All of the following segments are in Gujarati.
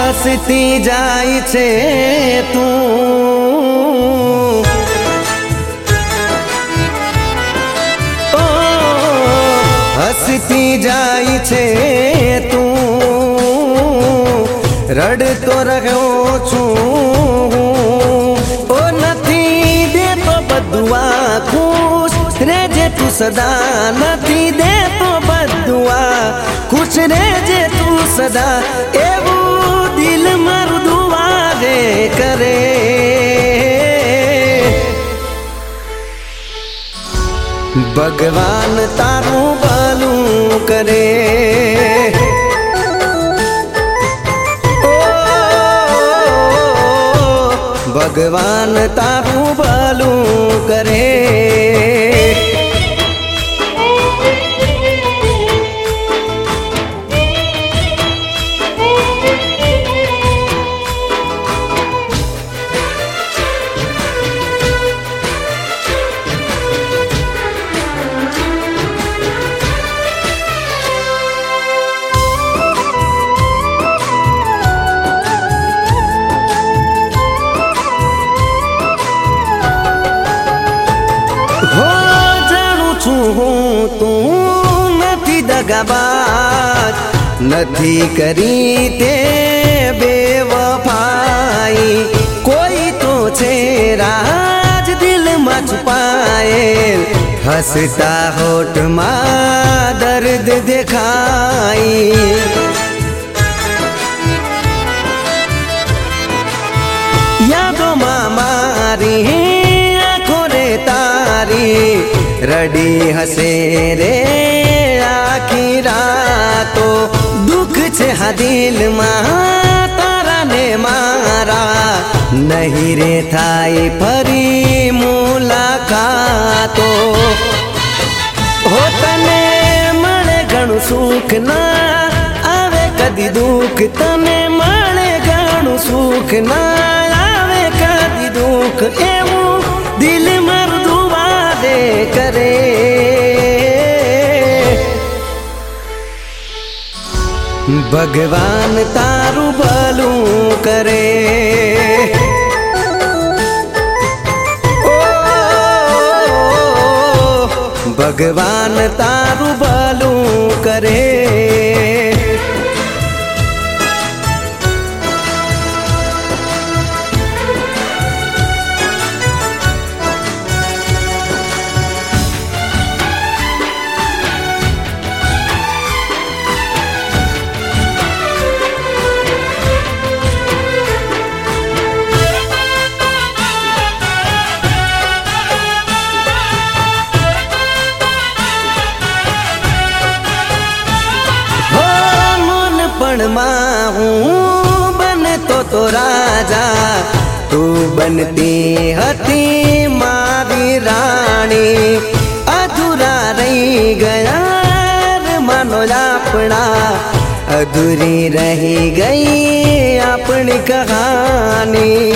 હસતી જાય છે તું, ઓ હસતી જાય છે તું, રડતો રહ્યો છું ઓ નથી દેતો બધું આ ખુશ રેજે તું સદા, નથી દેતો બધું આ ખુશ રેજે તું સદા, એવું દિલ મારું દુઆ રે કરે, ભગવાન તારું ભલું કરે, ભગવાન તારું ભલું કરે, હો જાણું છું હું તું નથી દગાબાજ, નથી કરી તે બેવફાઈ, કોઈ તો છે રાજ દિલમાં છુપાયેલ, હસતા હોઠમાં દર્દ દેખાય, યાદોમાં મારી રડી હસે રે આખી રાતો, દુઃખ છે હા દિલમાં તારા ને મારા, નહીં રે થાય ફરી મુલાકાતો, હો તને મળે ઘણું સુખ ના આવે કદી દુઃખ, તને મળે ઘણું સુખ ના આવે કદી દુઃખ, એવું દિલ મારું દુઆ રે કરે, ભગવાન તારું ભલું કરે, ઓ ભગવાન તારું ભલું કરે, પણ હું બનતો તો રાજા, તું બનતી હતી મારી રાણી, અધૂરા રહી ગયા માનો આપણા, અધૂરી રહી ગઈ આપણી કહાની,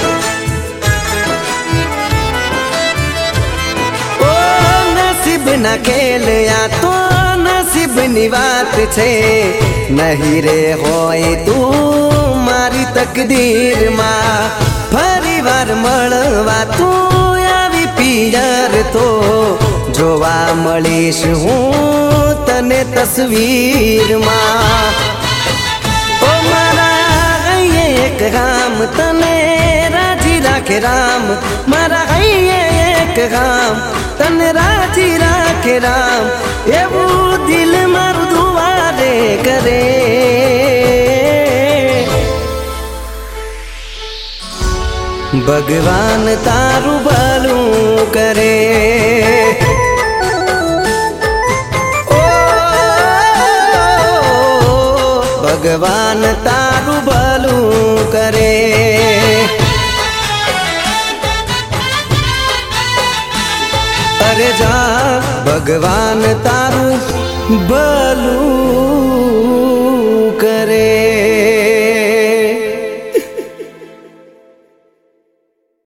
ઓ નસીબ ના ખેલ આ તો નસીબની વાત છે, નહીં રે હોય તું મારી તકદીરમાં, ફરી વાર મળવા તું આવી પિયર તો, જોવા મળીશ હું તને તસવીરમાં, ઓ મારા અહીંયા એક ગામ તને રાજી રાખે રામ, મારા અહીંયા એક ગામ તને રાજી રાખે રામ, એવું દિલ મારું દુઆ રે કરે, ભગવાન તારું ભલું કરે, ઓ ભગવાન તારું ભલું કરે, અરે જા ભગવાન તારું ભલું